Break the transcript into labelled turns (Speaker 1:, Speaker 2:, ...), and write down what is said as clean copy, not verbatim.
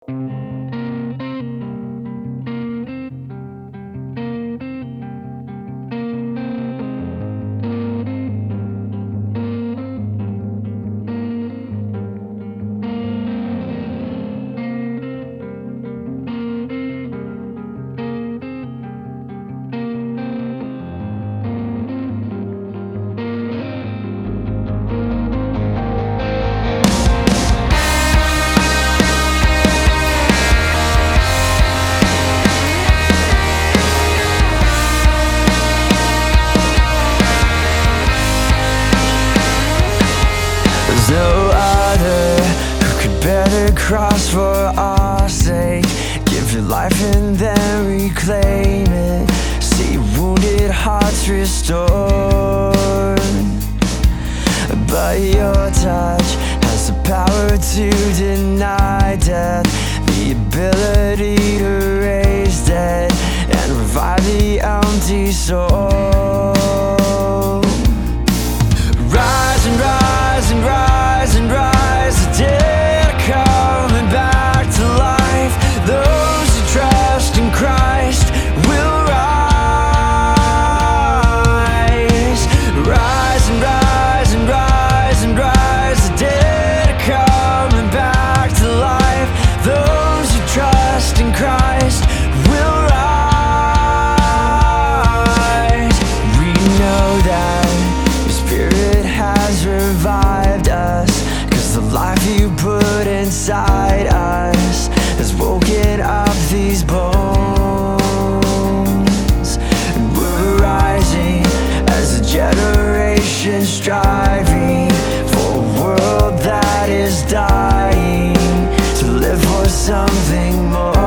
Speaker 1: No other who could bear the cross for our sake. Give your life and then reclaim it. See wounded hearts restored. But your touch has the power to deny death, the ability to raise dead and revive the empty soul. Rise and rise and rise and rise, the dead are coming back to life. Those who trust in Christ will rise. Rise and rise and rise and rise, the dead are coming back to life. Those who trust in Christ will rise. We know that your Spirit has revived us, 'cause the life you put inside us has woken up these bones. And we're rising as a generation striving for a world that is dying to live for something more.